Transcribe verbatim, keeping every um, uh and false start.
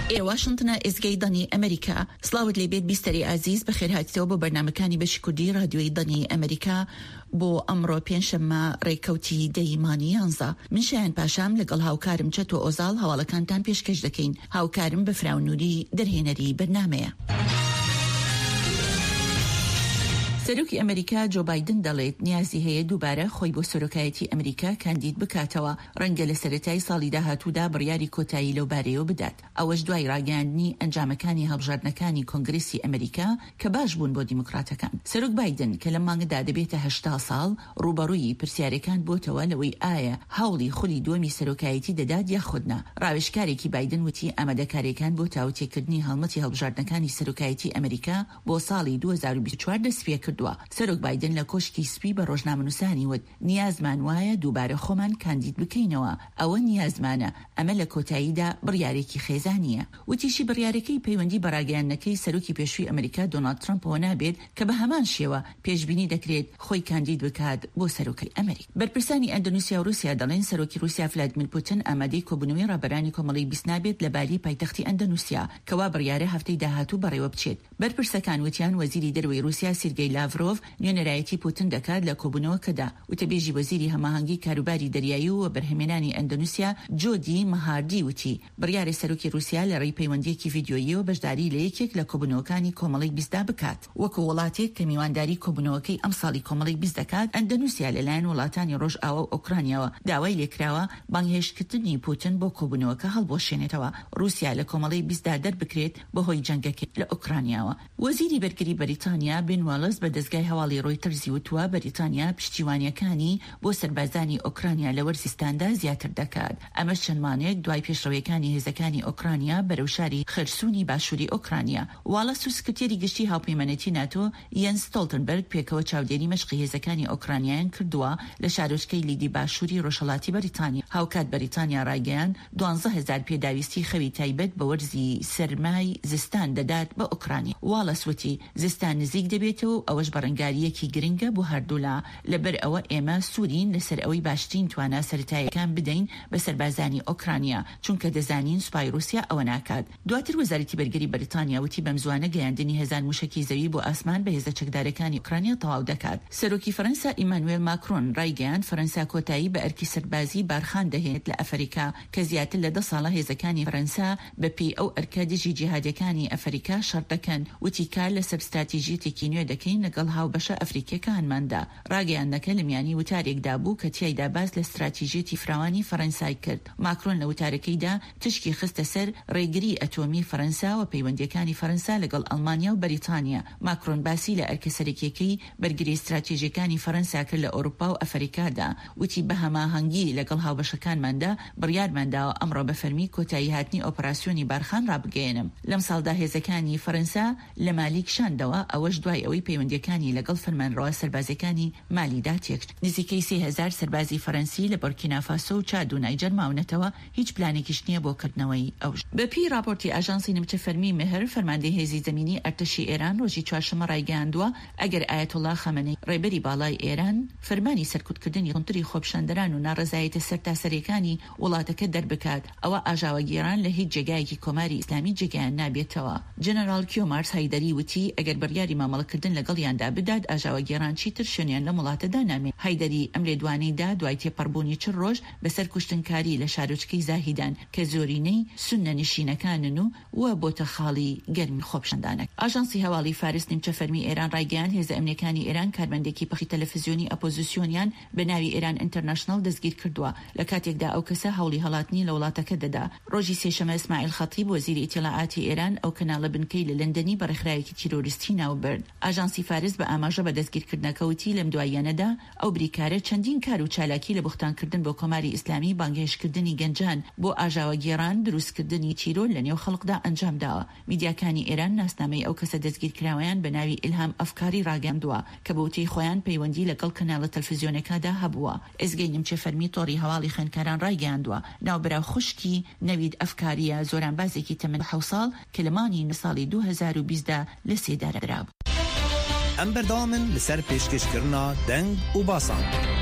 ئێ واشنگتنە ئێزگەی دەنی ئەمریکا. سڵاوت لێبێت بیستەری ئازیز بەخێر هاتیتەوە بۆ بەرنامەکانی بەشی کوردی رادیۆی دەنی ئەمریکا بۆ ئەمڕۆ پێنجشەممە ڕێکەوتی دەیمانی یانزە. من شایان پاشام لەگەڵ هاوکارم چەتۆ ئۆزاڵ هەواڵەکانتان پێشکەش دەکەین. هاوکارم بە فراونوری دەرهێنەری بەرنامەیە. سەرۆکی ئەمریکا جۆ بایدن دەڵێت نیازی هەیە دووبارە خۆی بۆ سەرۆکایەتی ئەمریکا کاندید بکاتەوە، ڕەنگە لە سەرەتای ساڵی داهاتوودا بڕیاری کۆتایی لەو بارەیەوە بدات. ئەوەش دوای ڕاگەاندنی ئەنجامەکانی هەڵبژاردنەکانی کۆنگرێسی ئەمریکا کە باش بوون بۆ دیموکراتەکان. سەرۆک بایدن کە لە مانگەدا دەبێتە هەشتا ساڵ ڕوبەڕووی پرسیارەکان بۆتەوە لەوەی ئایا هەوڵی خولی دووەمی سەرۆکایەتی دەدات یاخودنا. ڕاوێژکارێکی بایدن وتی ئامادەکاریەکان بۆ تاوتێکردنی هەڵمەتی هەڵبژاردنەکانی سەرۆکایەتی ئەمریکا بۆ ساڵی دوو هەزار و بیست و چوار دەست پێ کردووە. سەرۆک بایدن لە کۆشکی سپی بە ڕۆژنامەنووسانی وت نیازمان وایە دووبارە خۆمان کاندید بکەینەوە، ئەوە نیازمانە، ئەمە لە کۆتاییدا بڕیارێکی خێزانیە. وتیشی بڕیارەکەی پەیوەندی بەڕاگەیاندنەکەی سەرۆکی پێشووی ئەمریکا دۆناڵد ترامپەوە نابێت کە بە هەمان شێوە پێشبینی دەکرێت خۆی کاندید بکات بۆ سەرۆکەی ئەمریکا. بەرپرسانی ئەندونوسیا و رووسیا دەڵێن سەرۆکی رووسیا ڤلادیمیر پوتین ئامادەی کۆبوونەوەی ڕابەرانی کۆمەڵی بیست نابێت لە بالی پایتەختی ئەندونوسیا کەوا بڕیارە هەفتەی داهاتوو بەڕێوە بچێت. بەرپرسەکان وتیان وەزیری دەرەوەی رووسیا سێرگەی لاڤرۆڤ نوێنەرایەتی پوتین دەکات لە کۆبوونەوەکەدا. وتەبێژی وەزیری هەماهەنگی کاروباری دەریایی و بەرهەمێنانی ئەندونوسیا جۆدی مەهاردی وتی بڕیاری سەرۆکی رووسیا لە ڕێی پەیوەندیەکی ڤیدیۆیی و بەشداری لە یەکێک لە کۆبوونەوەکانی کۆمەڵی بیستدا بکات. وەکو وڵاتێک کە میوانداری کۆبوونەوەکەی ئەم ساڵی کۆمەڵی بیست دەکات، ئەندونوسیا لەلایەن وڵاتانی ڕۆژئاوا و ئۆکرانیاوە داوای لێکراوە بانگهێشتکردنی پوتین بۆ کۆبوونەوەکە هەڵبۆشێنێتەوە، رووسیا لە کۆمەڵی بیستدا دەربکرێت بەهۆی جەنگەکەی لە ئۆکرانیاوە. وەزیری بەرگری بەریتانیا بن واڵز بە دەستگای هەواڵی ڕۆیتەرزی وتووە بەریتانیا پشتیوانیەکانی بۆ سەربازانی ئۆکرانیا لە وەرزستاندا زیاتر دەکات. ئەمە چەندمانێک دوای پێشڕەویەکانی هێزەکانی ئۆکرانیا بەرەو شاری خەرسوونی باشووری ئۆکرانیا. واڵز و سکرتێری گشتی هاوپەیمانەتی ناتۆ یەنس ستۆڵتنبەرگ پێکەوە چاودێری مەشقی هێزەکانی ئۆکرانیایان کردووە لە شارۆچکەی لیدی باشووری ڕۆژهەڵاتی بەریتانیا. هاوکات بەریتانیا ڕایگەیاند دوانزە هەزار پێداویستی خەوی تایبەت بە وەرزی سەرمای زستان دەدات بە ئۆکرانیا. واڵز وتی زستان نزیک دەبێتەوە، ئەوەش بەڕەنگاریەکی گرنگە بۆ هەردوولا، لەبەر ئەوە ئێمە سوورین لەسەر ئەوەی باشترین توانە سەرەتاییەکان بدەین بە سەربازانی ئۆکرانیا، چونکە دەزانین سوپای رووسیا ئەوە ناکات. دواتر وەزارەتی بەرگری بەریتانیا وتی بەم زوانە گەیاندنی هێزان موشکی زەوی بۆ ئاسمان بە هێزە چەکدارەکانی ئۆکرانیا تەواو دەکات. سەرۆکی فەرەنسا ئیمانوێل ماکرۆن ڕایگەیاند فەرەنسا کۆتایی بە ئەرکی سەربازی بارخان دەهێت لە ئەفریقا کە زیاتر لە دە ساڵە هێزەکانی فەرەنسا بەپێی ئەو ئەرکە دژی جیهادیەکانی ئەفریقا شەڕ دەکەن. وتی کار لە سەبستراتیژیەتێکی نوێ دەکەین لەگەڵ هاوبەشە ئەفریقیەکانماندا. ڕاگەیاندنەکە لە میانی وتارێکدا بوو کە تیایدا باس لە استراتیژیەتی فراوانی فەرەنسای کرد. ماکرۆن لە وتارەکەیدا تشکی خستە سەر ڕێگری ئەتۆمی فەرەنسا و پەیوەندیەکانی فەرەنسا لەگەڵ ئەڵمانیا و بەریتانیا. ماکرۆن باسی لە ئەرکە سەرەکیەکەی بەرگری استراتیژیەکانی فەرەنسا کرد لە ئەوروپا و ئەفریقادا. وتی بە هەماهەنگی لەگەڵ هاوبەشەکانماندا بڕیارمانداوە ئەمڕۆ بە فەرمی کۆتایی هاتنی ئۆپراسیۆنی بارخان ڕابگەێنم. لەم ساڵدا هێزەکانی فەرەنسا لە مالی کشاندەوە، ئەوەش دوای ئەوەی پەیوەندیەکانی لەگەڵ فەرمانڕەوا سەربازەکانی مالیدا تێکشت. نزیکەی سێ هەزار سەربازی فەرەنسی لە بورکینافاسۆ و چاد و نایجەر ماونەتەوە، هیچ پلانێکیش نییە بۆ کردنەوەی ئەوش. بەپی راپۆرتی ئاژانسی نمچە فەرمی مهر فەرماندەی هێزی زەمینی ئەرتەشی ئێران ڕۆژی چوارشەممە ڕایگەیاندووە ئەگەر ئایەتوڵا خەمەنەی ڕێبەری باڵای ئێران فەرمانی سەرکوتکردنی ڕوونتری خۆپشاندەران و ناڕەزایەتە سەرتاسەرەکانی وڵاتەکە دەربکات، ئەوە ئاژاوەگیران لە هیچ جێگایەکی کۆماری ئیسلامی جێگایان نابێتەوە. جنەرال کیۆمارس هایدەری وتی ئەگەر بڕیاری مامەڵەکردن لەگەڵیاندا بدات ئاژاوەگیران چیتر شوێنیان لە وڵاتەدا نامێت. هایدەری ئەم لێدوانەیدا دوای تێپەڕبوونی چل ڕۆژ بەسەر کوشتنکاری لە شارۆچکەی زاهیدان کە زۆرینەی سونە نشینەکانن و وە بۆتە خاڵی گەرمی خۆپشاندانە. ئاژانسی هەواڵی فارس نیمچە فەرمی ئێران ڕایگەیاند هێزە ئەمنیەکانی ئێران کارمەندێکی پەخی تەلەڤیزیۆنی ئەپۆزیسیۆنیان بە ناوی ئێران ئینتەرنەشنەڵ دەستگیر کردووە لە کاتێکدا ئەو کەسە هەوڵی هەڵاتنی لە وڵاتەکە دەدا. ڕۆژی سێشەمە ئیسماعیل خەتیب وەزیری ئیتیلاعاتی ئێران ئەو کەناڵە بنکەی لە لەندەنی بە ڕێکخراوێکی تیرۆریستی ناوبرد. ئاژانسی فارس بە ئاماژە بە دەستگیرکردنەکەوتی لەم دواییانەدا ئەو بریکارە چەندین کار و چالاکی لە بوختانکردن بۆ کۆماری ئیسلامی، بانگهێشتکردنی گەنجان بۆ ئاژاوەگیران، دروستکردنی تیرۆر لە نێو خەڵکدا ئەنجام داوە. میدیاکانی ئێران ناسنامەی ئەو کەسە دەستگیرکراوەیان بە ناوی ئیلهام ئەفکاری ڕاگەاندووە کە بە وتەی خۆیان پەیوەندی لەگەڵ کەناڵە تەلەڤیزیۆنەکەدا هەبووە. ئێزگەی نیمچە فەرمی تۆڕی هەواڵی خوێندکاران ڕایگەاندووە ناوبەراو خوشکی نەوید ئەفکاریە زۆرانبازێکی تەمەن حەوت ساڵ کە لە مانگی ساڵی دوو هەزار و بیستدا لە سێدارە درابوو. ئەم بەردەوامن لەسەر پێشکەشکردنا دەنگ و باسان.